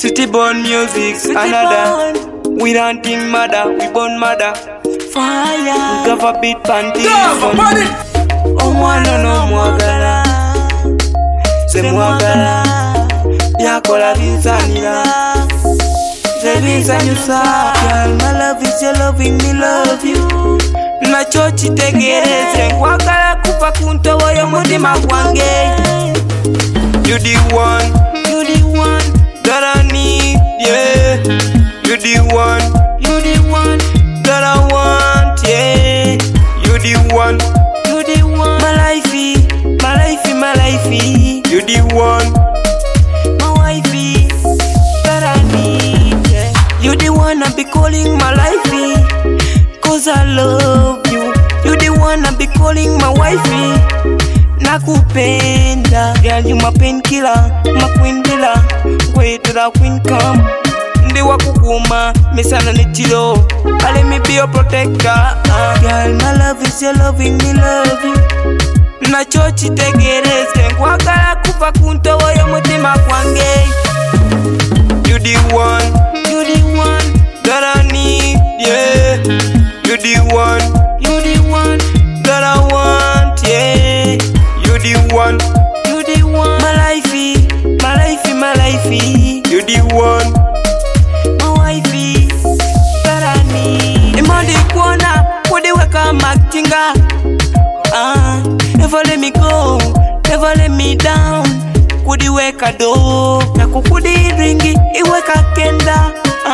City born music, City another. Born. We don't think mother, we born mother. Fire. Cover beat panty. Omwana no mwagala. Se mwagala. Byakola binsanira. Se binsanyusa. Girl, my love is your loving me, love you. Nacho kitegereze nkwagala kuva ku ntobo y'omutima gwange. You the one that I need, yeah. You the one that I want, yeah. You the one, my lifey, my lifey, my lifey. You the one, my wifey, that I need, yeah. You the one I be calling my lifey, 'cause I love you. You the one I be calling my wifey. Nakupenda, girl, you my painkiller, my queen billa. Wait till the queen come. Ndi wakukuma, misana ni chilo. Let me be your protector. Girl, my love is your loving me, love you. Nacho kitegereze nkwagala kuva ku ntobo y'omutima gwange. You the one that I need, yeah. You the one that I want, yeah. You the one, my lifey, my lifey, my lifey. You the one, my wifey, that I need. Imandi kuona, kudiweka makinga. Never let me go, never let me down. Kudiweka do, na kukudi ringi, iweka kenda.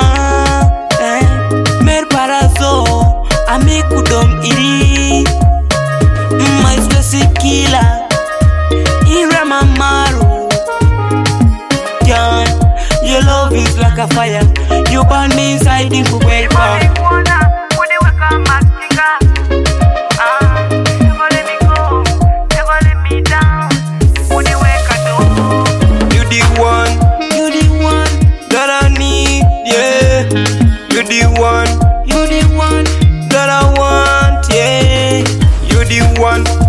Mer parazo, ami kudom iri. My stressy killer, ira mamaru. John, your love is like a fire. You burn me inside the welcome. You the one that I want, yeah. You the one